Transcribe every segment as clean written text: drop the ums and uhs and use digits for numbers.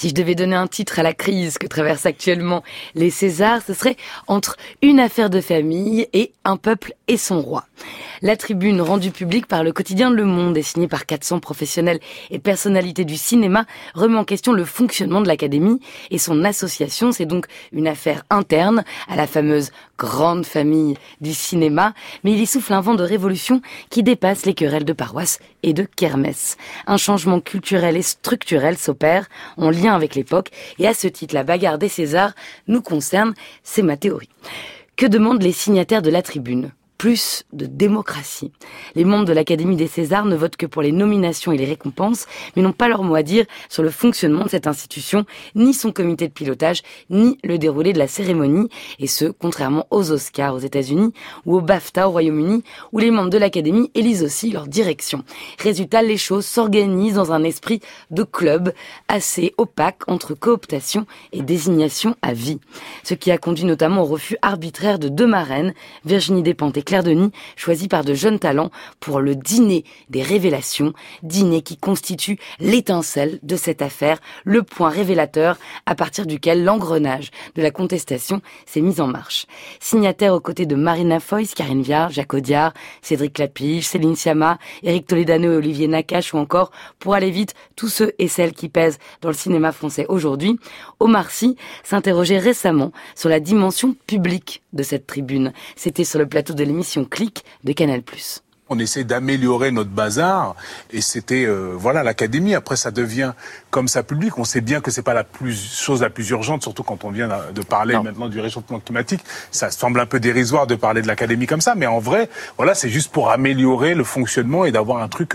Si je devais donner un titre à la crise que traversent actuellement les Césars, ce serait entre une affaire de famille et un peuple et son roi. La tribune rendue publique par le quotidien Le Monde et signée par 400 professionnels et personnalités du cinéma remet en question le fonctionnement de l'Académie et son association. C'est donc une affaire interne à la fameuse grande famille du cinéma, mais il y souffle un vent de révolution qui dépasse les querelles de paroisse et de kermesse. Un changement culturel et structurel s'opère en lien avec l'époque et à ce titre, la bagarre des Césars nous concerne, c'est ma théorie. Que demandent les signataires de la tribune ? Plus de démocratie. Les membres de l'Académie des Césars ne votent que pour les nominations et les récompenses, mais n'ont pas leur mot à dire sur le fonctionnement de cette institution, ni son comité de pilotage, ni le déroulé de la cérémonie, et ce, contrairement aux Oscars aux États-Unis ou aux BAFTA au Royaume-Uni, où les membres de l'Académie élisent aussi leur direction. Résultat, les choses s'organisent dans un esprit de club assez opaque entre cooptation et désignation à vie. Ce qui a conduit notamment au refus arbitraire de 2 marraines, Virginie Despentes et Claire Denis, choisis par de jeunes talents pour le dîner des révélations, dîner qui constitue l'étincelle de cette affaire, le point révélateur à partir duquel l'engrenage de la contestation s'est mis en marche. Signataires aux côtés de Marina Foïs, Karine Viard, Jacques Audiard, Cédric Lapige, Céline Sciamma, Éric Toledano et Olivier Nakache ou encore, pour aller vite, tous ceux et celles qui pèsent dans le cinéma français aujourd'hui, Omar Sy s'interrogeait récemment sur la dimension publique de cette tribune. C'était sur le plateau de l'émission Click de Canal+. On essaie d'améliorer notre bazar et c'était l'Académie. Après ça devient comme ça public. On sait bien que c'est pas la chose la plus urgente, surtout quand on vient de parler maintenant du réchauffement climatique. Ça semble un peu dérisoire de parler de l'Académie comme ça, mais en vrai, c'est juste pour améliorer le fonctionnement et d'avoir un truc,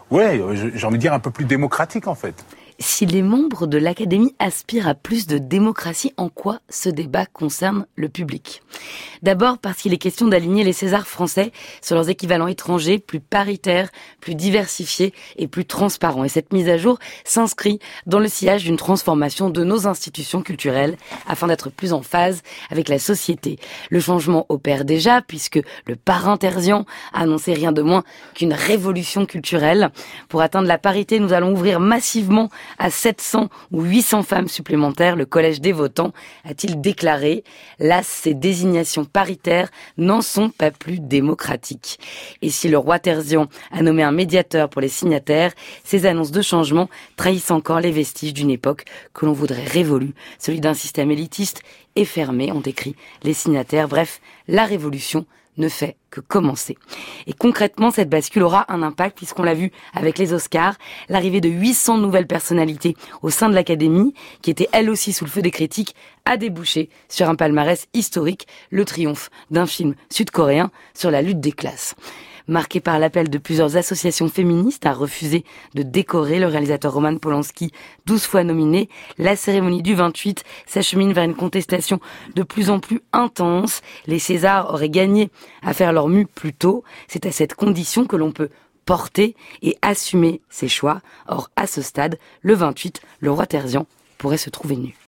j'ai envie de dire un peu plus démocratique en fait. Si les membres de l'Académie aspirent à plus de démocratie, en quoi ce débat concerne le public ? D'abord parce qu'il est question d'aligner les Césars français sur leurs équivalents étrangers, plus paritaires, plus diversifiés et plus transparents. Et cette mise à jour s'inscrit dans le sillage d'une transformation de nos institutions culturelles afin d'être plus en phase avec la société. Le changement opère déjà puisque le parrain Terzian a annoncé rien de moins qu'une révolution culturelle. Pour atteindre la parité, nous allons ouvrir massivement à 700 ou 800 femmes supplémentaires, le Collège des votants a-t-il déclaré. Là, ces désignations paritaires n'en sont pas plus démocratiques. Et si le roi Terzian a nommé un médiateur pour les signataires, ces annonces de changement trahissent encore les vestiges d'une époque que l'on voudrait révolue, celui d'un système élitiste et fermé, ont écrit les signataires. Bref, la révolution ne fait que commencer. Et concrètement, cette bascule aura un impact puisqu'on l'a vu avec les Oscars, l'arrivée de 800 nouvelles personnalités au sein de l'Académie, qui étaient elles aussi sous le feu des critiques, a débouché sur un palmarès historique, le triomphe d'un film sud-coréen sur la lutte des classes. Marqué par l'appel de plusieurs associations féministes à refuser de décorer le réalisateur Roman Polanski, 12 fois nominé, la cérémonie du 28 s'achemine vers une contestation de plus en plus intense. Les Césars auraient gagné à faire leur mue plus tôt. C'est à cette condition que l'on peut porter et assumer ses choix. Or, à ce stade, le 28, le roi Terzian pourrait se trouver nu.